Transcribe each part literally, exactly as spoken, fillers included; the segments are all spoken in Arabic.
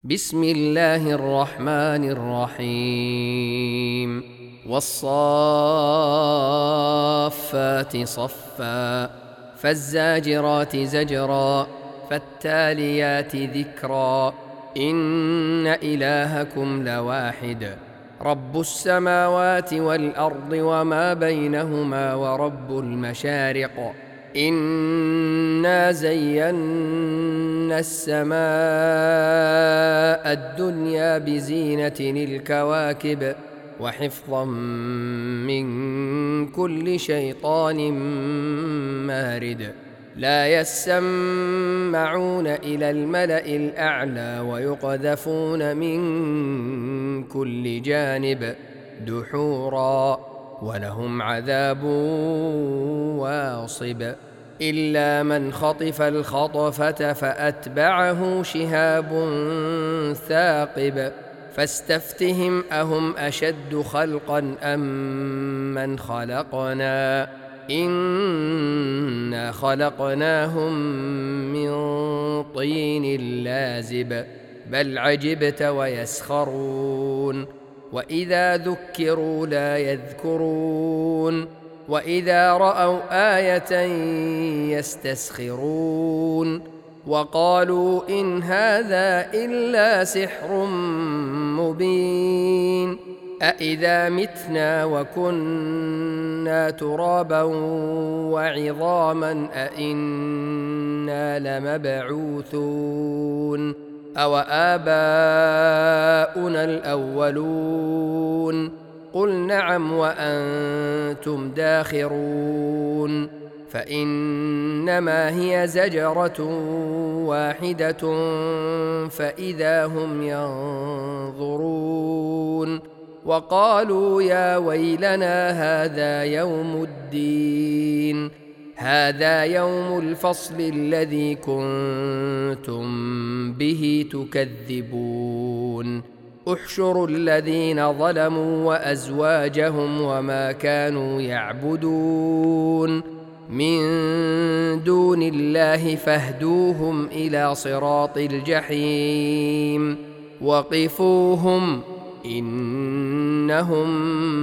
بسم الله الرحمن الرحيم والصافات صفا فالزاجرات زجرا فالتاليات ذكرا إن إلهكم لواحد رب السماوات والأرض وما بينهما ورب المشارق إنا زينا السماء الدنيا بزينة الكواكب وحفظا من كل شيطان مارد لا يسمعون إلى الملأ الأعلى ويقذفون من كل جانب دحورا ولهم عذاب واصب إلا من خطف الخطفة فأتبعه شهاب ثاقب فاستفتهم أهم أشد خلقا أم من خلقنا إنا خلقناهم من طين لازب بل عجبت ويسخرون وإذا ذكروا لا يذكرون وإذا رأوا آية يستسخرون وقالوا إن هذا إلا سحر مبين أإذا متنا وكنا ترابا وعظاما أإنا لمبعوثون أو آباؤنا الأولون قل نعم وأنتم داخرون فإنما هي زجرة واحدة فإذا هم ينظرون وقالوا يا ويلنا هذا يوم الدين هذا يوم الفصل الذي كنتم به تكذبون احشروا الذين ظلموا وأزواجهم وما كانوا يعبدون من دون الله فاهدوهم إلى صراط الجحيم وقفوهم إنهم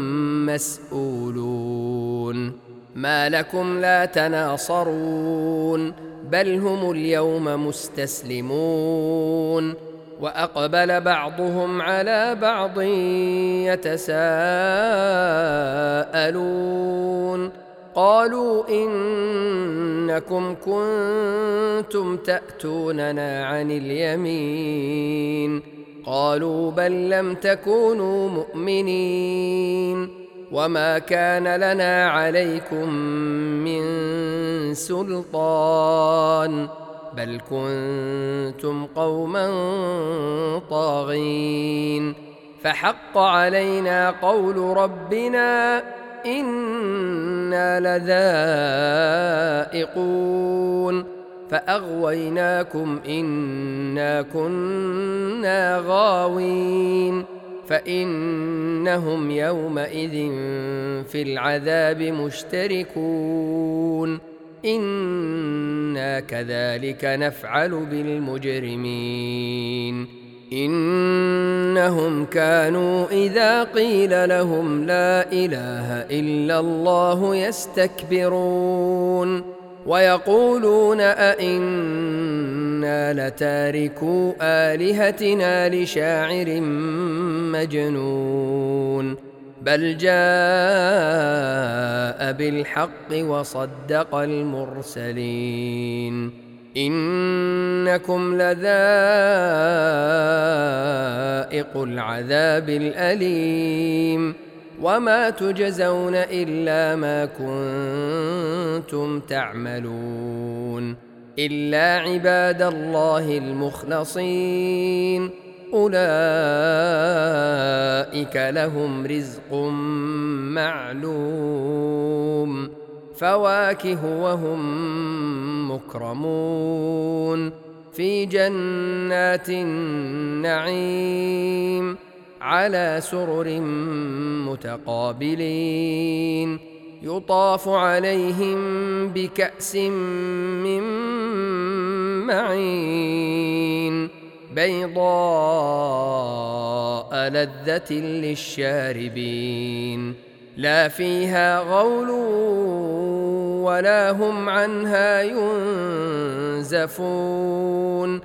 مسؤولون ما لكم لا تناصرون بل هم اليوم مستسلمون وأقبل بعضهم على بعض يتساءلون قالوا إنكم كنتم تأتوننا عن اليمين قالوا بل لم تكونوا مؤمنين وما كان لنا عليكم من سلطان بل كنتم قوما طاغين فحق علينا قول ربنا إنا لذائقون فأغويناكم إنا كنا غاوين فإنهم يومئذ في العذاب مشتركون إنا كذلك نفعل بالمجرمين إنهم كانوا إذا قيل لهم لا إله إلا الله يستكبرون ويقولون أئنا لتاركو آلهتنا لشاعر مجنون بل جاء بالحق وصدق المرسلين إنكم لذائق العذاب الأليم وما تجزون إلا ما كنتم تعملون إلا عباد الله المخلصين أولئك لهم رزق معلوم فواكه وهم مكرمون في جنات النعيم على سرر متقابلين يطاف عليهم بكأس من معين بيضاء لذة للشاربين لا فيها غول ولا هم عنها ينزفون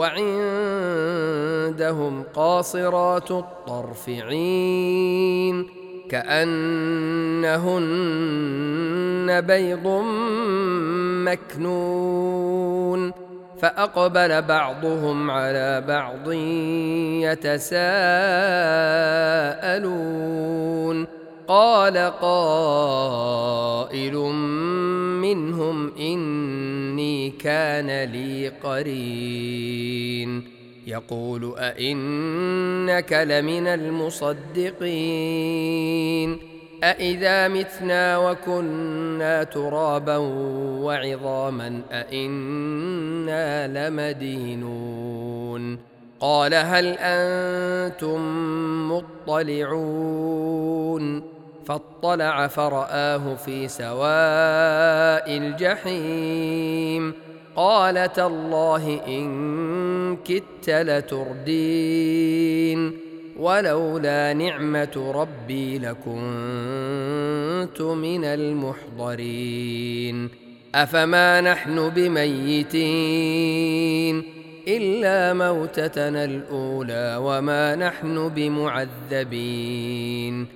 وعندهم قاصرات الطرف عين كأنهن بيض مكنون فأقبل بعضهم على بعض يتساءلون قال قائل منهم إني كان لي قرين يقول أئنك لمن المصدقين أئذا متنا وكنا ترابا وعظاما أئنا لمدينون قال هل أنتم مطلعون فاطلع فرآه في سواء الجحيم قال تالله إن كدت لتردين ولولا نعمة ربي لكنت من المحضرين أفما نحن بميتين إلا موتتنا الأولى وما نحن بمعذبين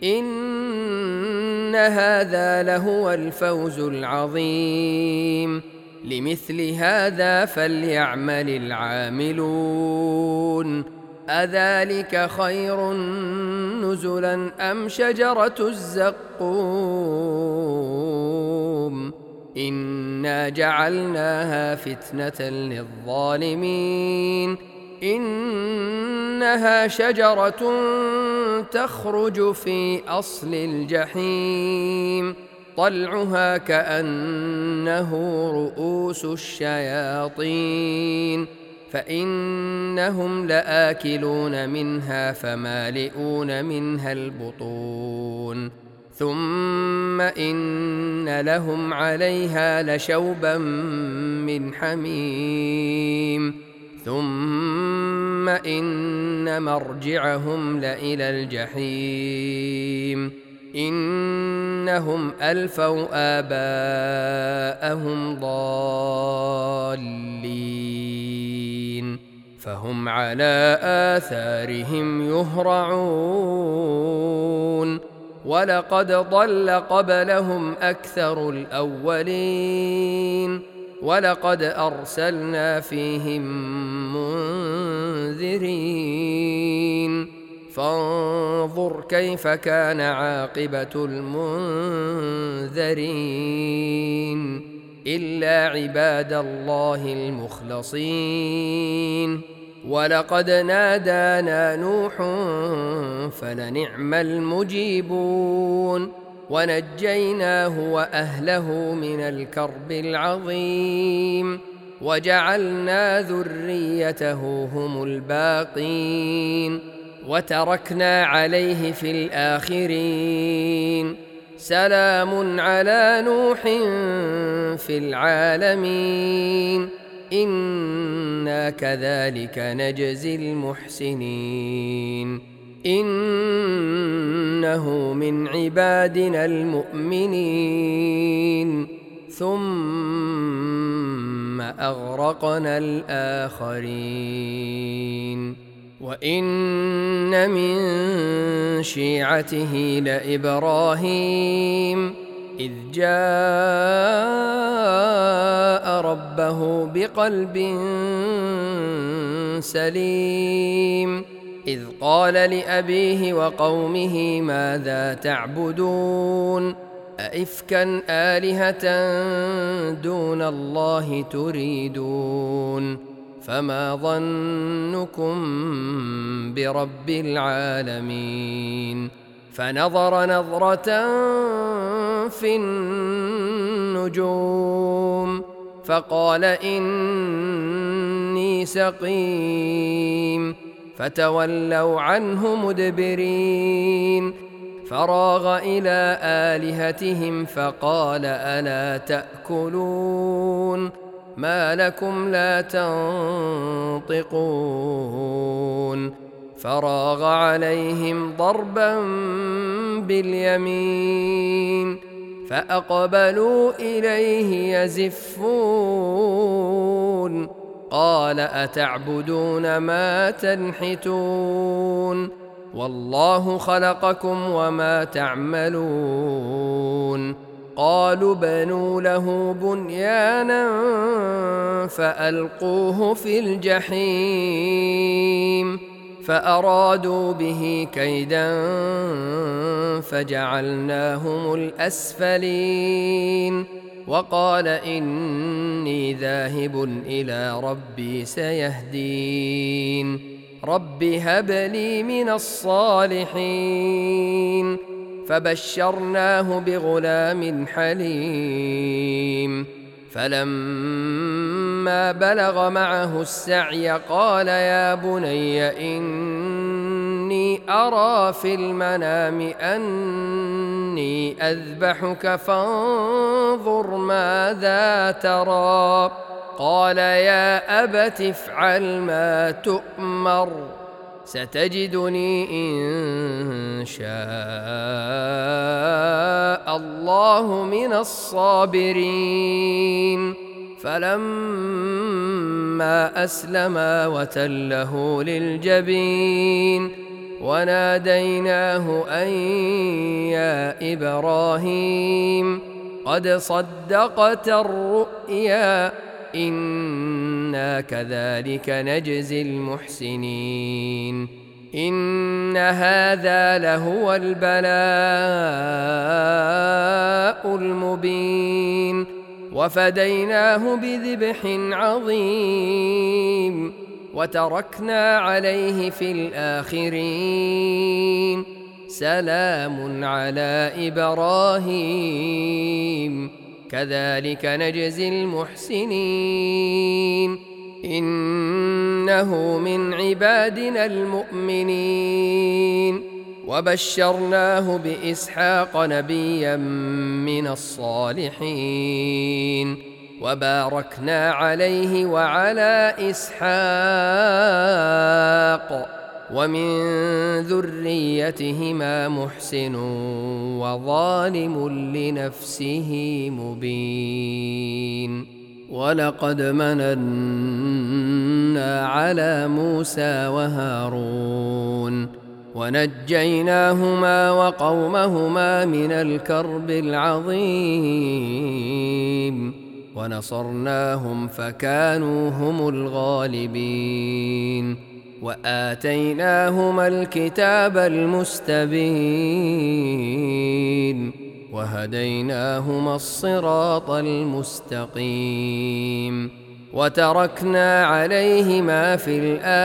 إن هذا لهو الفوز العظيم لمثل هذا فليعمل العاملون أذلك خير نزلا أم شجرة الزقوم إنا جعلناها فتنة للظالمين إنها شجرة تخرج في أصل الجحيم طلعها كأنه رؤوس الشياطين فإنهم لآكلون منها فمالئون منها البطون ثم إن لهم عليها لشوبا من حميم ثم إن مرجعهم لإلى الجحيم إنهم ألفوا آباءهم ضالين فهم على آثارهم يهرعون ولقد ضل قبلهم أكثر الأولين ولقد أرسلنا فيهم منذرين فانظر كيف كان عاقبة المنذرين إلا عباد الله المخلصين ولقد نادانا نوح فلنعم المجيبون ونجيناه وأهله من الكرب العظيم وجعلنا ذريته هم الباقين وتركنا عليه في الآخرين سلام على نوح في العالمين إنا كذلك نجزي المحسنين إنه من عبادنا المؤمنين ثم أغرقنا الآخرين وإن من شيعته لإبراهيم إذ جاء ربه بقلب سليم إذ قال لأبيه وقومه ماذا تعبدون أئفكا آلهة دون الله تريدون فما ظنكم برب العالمين فنظر نظرة في النجوم فقال إني سقيم فتولوا عنه مدبرين فراغ إلى آلهتهم فقال ألا تأكلون ما لكم لا تنطقون فراغ عليهم ضربا باليمين فأقبلوا إليه يزفون قال أتعبدون ما تنحتون والله خلقكم وما تعملون قالوا بنوا له بنيانا فألقوه في الجحيم فأرادوا به كيدا فجعلناهم الأسفلين وقال إني ذاهب إلى ربي سيهدين رب هب لي من الصالحين فبشرناه بغلام حليم فلما بلغ معه السعي قال يا بني إني أرى في المنام أني أذبحك فانظر ماذا ترى قال يا أبت افعل ما تؤمر ستجدني إن شاء الله من الصابرين فلما أسلما وتله للجبين وناديناه أن يا إبراهيم قد صدقت الرؤيا إنا كذلك نجزي المحسنين إن هذا لهو البلاء المبين وفديناه بذبح عظيم وتركنا عليه في الآخرين سلام على إبراهيم كذلك نجزي المحسنين إنه من عبادنا المؤمنين وبشرناه بإسحاق نبيا من الصالحين وباركنا عليه وعلى إسحاق ومن ذريتهما محسن وظالم لنفسه مبين ولقد مننا على موسى وهارون ونجيناهما وقومهما من الكرب العظيم ونصرناهم فكانوا هم الغالبين وآتيناهما الكتاب المستبين وهديناهما الصراط المستقيم وتركنا عليهما في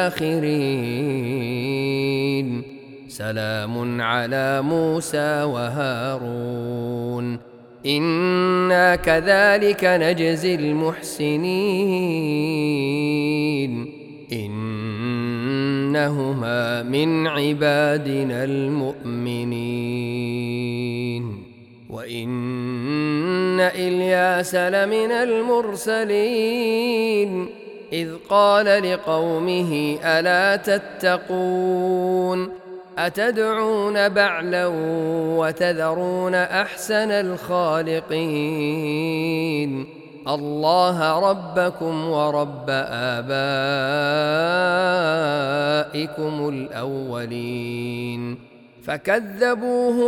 الآخرين سلام على موسى وهارون إنا كذلك نجزي المحسنين إنهما من عبادنا المؤمنين وإن إلياس لمن المرسلين إذ قال لقومه ألا تتقون أتدعون بعلا وتذرون أحسن الخالقين الله ربكم ورب آبائكم الأولين فكذبوه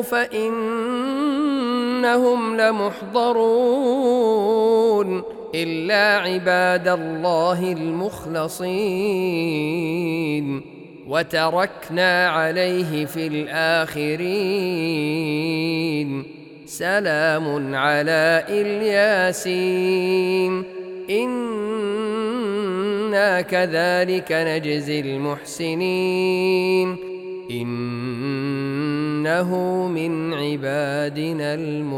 فإنهم لمحضرون إلا عباد الله المخلصين وتركنا عليه في الآخرين سلام على الياسين إنا كذلك نجزي المحسنين إنه من عبادنا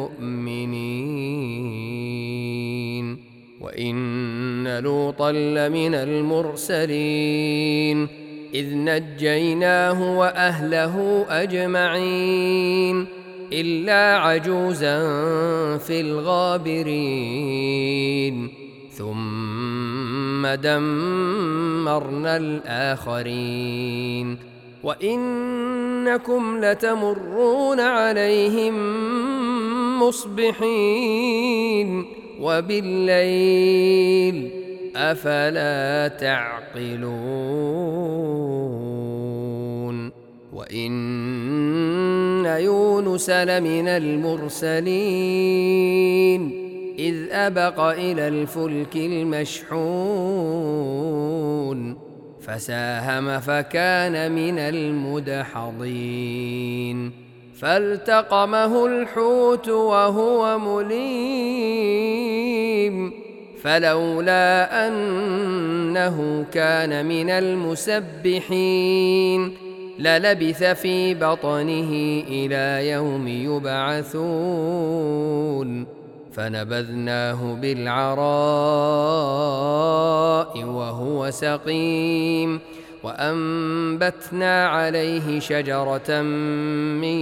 المؤمنين وإن لوطا لمن المرسلين إذ نجيناه وأهله أجمعين إلا عجوزا في الغابرين ثم دمرنا الآخرين وإنكم لتمرون عليهم مصبحين وبالليل أفلا تعقلون وإن يونس لمن المرسلين إذ أبق إلى الفلك المشحون فساهم فكان من المدحضين فالتقمه الحوت وهو مليم فلولا أنه كان من المسبحين للبث في بطنه إلى يوم يبعثون فنبذناه بالعراء وهو سقيم وأنبتنا عليه شجرة من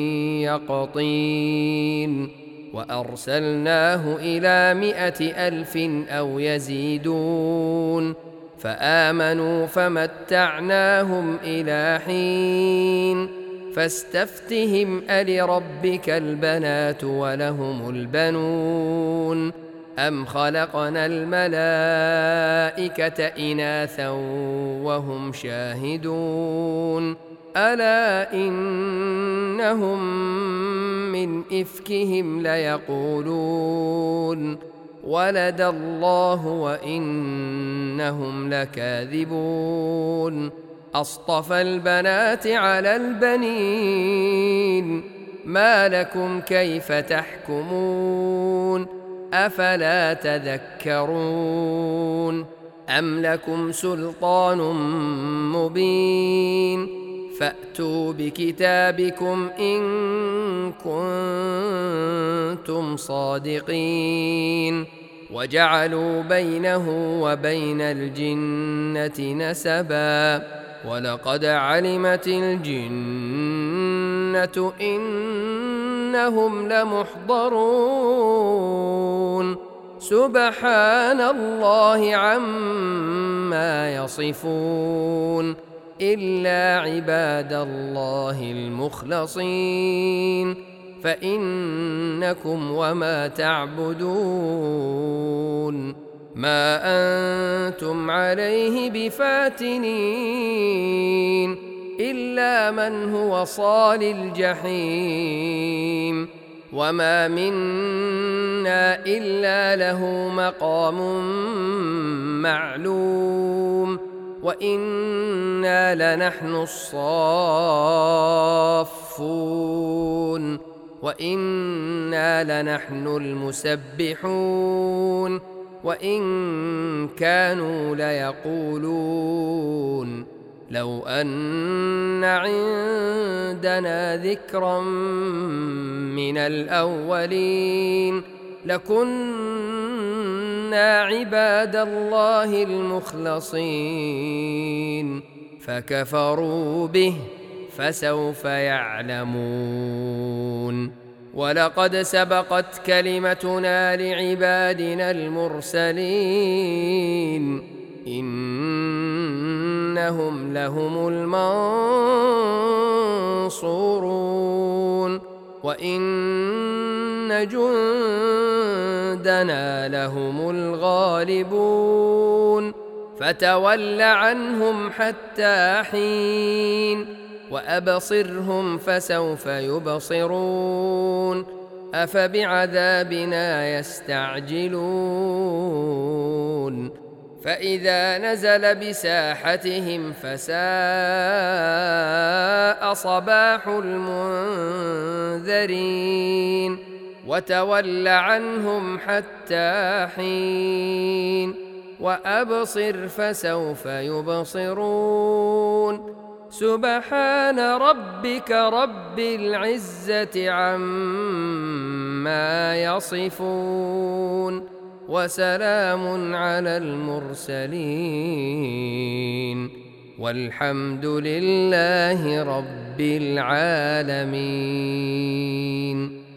يقطين وأرسلناه إلى مائة ألف أو يزيدون فآمنوا فمتعناهم إلى حين فاستفتهم ألربك البنات ولهم البنون أم خلقنا الملائكة إناثا وهم شاهدون ألا إنهم من إفكهم ليقولون ولد الله وإنهم لكاذبون أصطفى البنات على البنين ما لكم كيف تحكمون أفلا تذكرون أم لكم سلطان مبين فأتوا بكتابكم إن كنتم صادقين وجعلوا بينه وبين الجنة نسبا ولقد علمت الجنة إنهم لمحضرون سبحان الله عما يصفون إلا عباد الله المخلصين فإنكم وما تعبدون ما أنتم عليه بفاتنين إلا من هو صال الجحيم وما منا إلا له مقام معلوم وإنا لنحن الصافون وإنا لنحن المسبحون وإن كانوا ليقولون لو أن عندنا ذكرا من الأولين لكنا عباد الله المخلصين فكفروا به فسوف يعلمون ولقد سبقت كلمتنا لعبادنا المرسلين إنهم لهم المنصورون وإن جندنا لهم الغالبون فتول عنهم حتى حين وأبصرهم فسوف يبصرون أفبعذابنا يستعجلون فإذا نزل بساحتهم فساء صباح المنذرين وتول عنهم حتى حين وأبصر فسوف يبصرون سبحان ربك رب العزة عما يصفون وسلام على المرسلين والحمد لله رب العالمين.